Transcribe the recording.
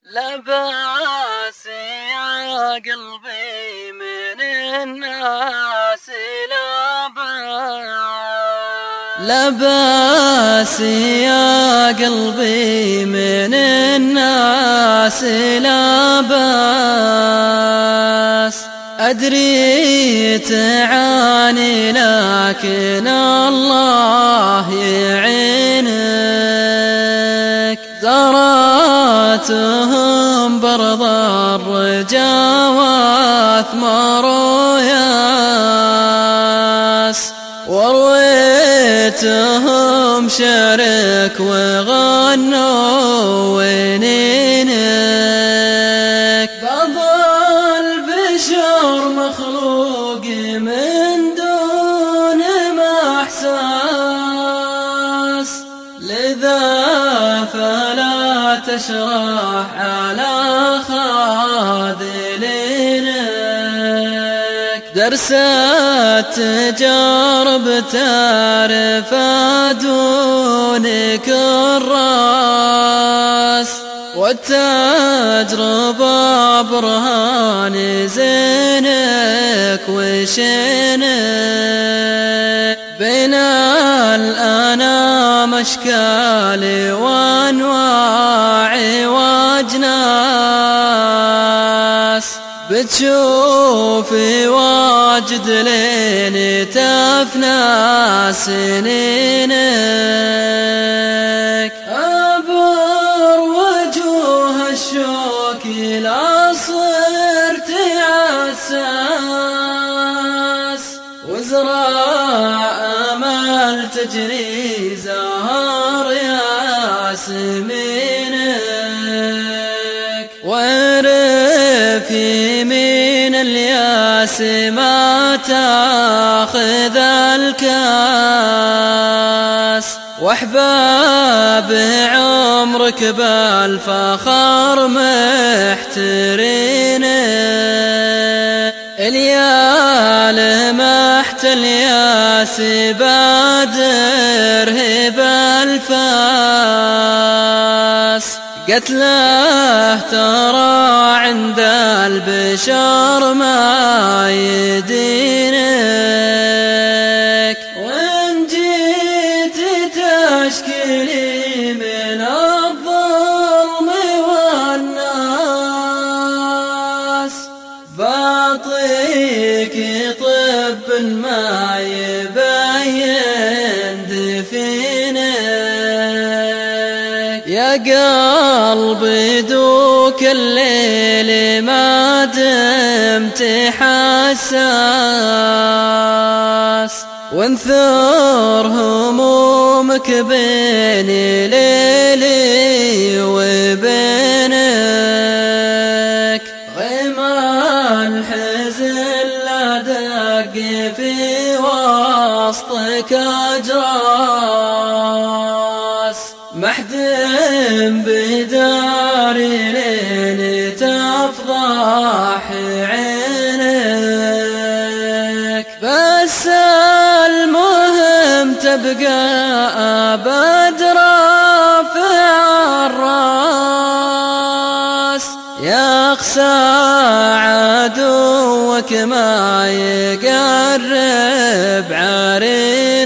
لا بأس يا قلبي من الناس، لا بأس يا قلبي من الناس، لا بأس. أدري تعاني لكن الله يعينك، زارتهم برض الرجا واثمر ياس، ورويتهم شرك وغنوا ونينك. بعض البشر مخلوق من دون ما احساس، لذا فلا تشرح على خاذلينك. درس التجارب تعرف دون كراس، والتجربة برهان زينك وشينك. بين الأنام أشكال وأنواع وأجناس، بتشوفي واجد لين تفنى سنينك. عبر وجوه الشوك لا صرت عساس، وزرع امل تجري زهر ياسمينك. واعرف يمين الياس ما تاخذ الكاس، واحباب عمرك بالفخر محترينك. اليال محت الياس بادره بالفاس، قتله ترى عند البشر ما يدينك. وإن جيت تشكيلي من الظلم والناس، بعطيك طب ما يبين دفينك. يا قلبي دوك الليل ما دمت حساس، وانثر همومك بيني ليلي وبينك. غيم الحزن لا دق في وسطك أجراس، محدم بداري لين تفضح عينك. بس المهم تبقى أبد رافع الراس، يخسى عدوك ما يقرب عريس.